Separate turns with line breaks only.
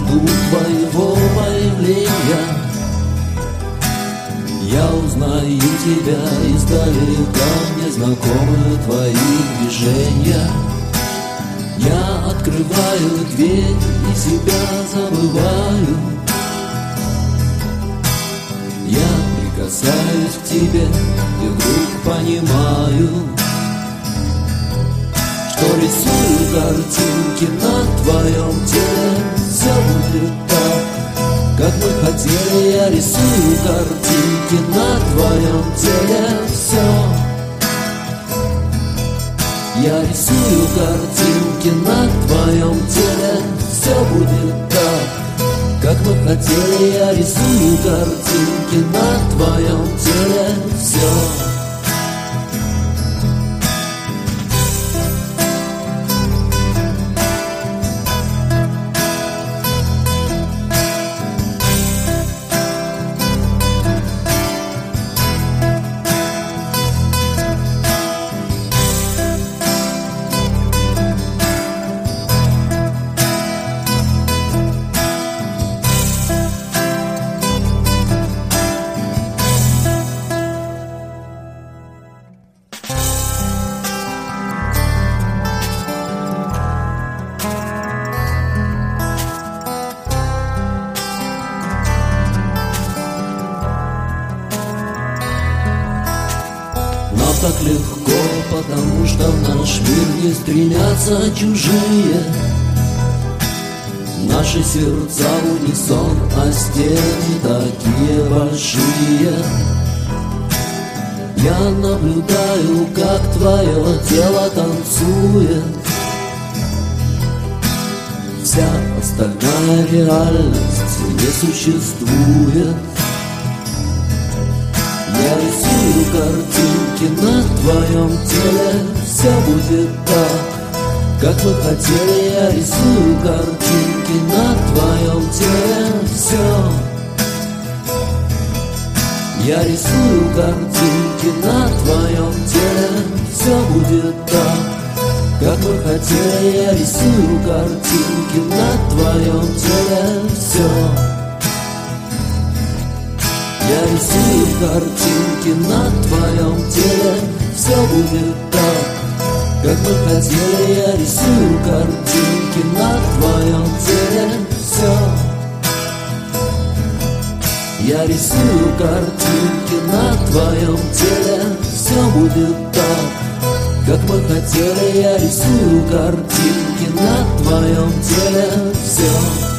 жду твоего появления. Я узнаю тебя издалека, мне знакомы твои движения. Я открываю дверь и себя забываю. Я прикасаюсь к тебе и вдруг понимаю, что рисую картинки на твоем теле. Все будет так, как мы хотели. Я рисую картинки на твоем теле. Все. Я рисую картинки на твоем теле. Все будет так, как мы хотели. Я рисую картинки на твоем теле. Все. Так легко, потому что в наш мир не стремятся чужие. Наши сердца в унисон, а стены такие большие. Я наблюдаю, как твое тело танцует. Вся остальная реальность не существует. Я рисую картинки на твоем теле. Все будет так, как мы хотели. Я рисую картинки на твоем теле. Все. Я рисую картинки на твоем теле. Все будет так, как мы хотели. Я рисую картинки на твоем теле. Все. Я рисую картинки на твоем теле. Все будет так, как мы хотели. Я рисую картинки на твоем теле. Все. Я рисую картинки на твоем теле. Все будет так, как мы хотели. Я рисую картинки на твоем теле. Все.